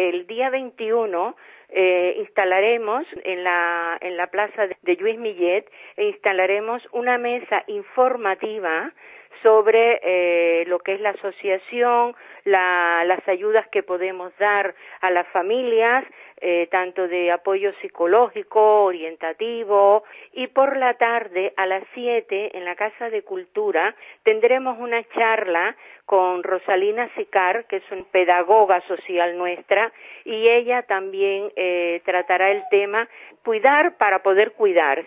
el día 21 instalaremos en la plaza de Lluís Millet, instalaremos una mesa informativa sobre lo que es la asociación, las ayudas que podemos dar a las familias, tanto de apoyo psicológico, orientativo, y por la tarde a las 7 en la Casa de Cultura tendremos una charla con Rosalina Sicar, que es una pedagoga social nuestra, y ella también tratará el tema cuidar para poder cuidar.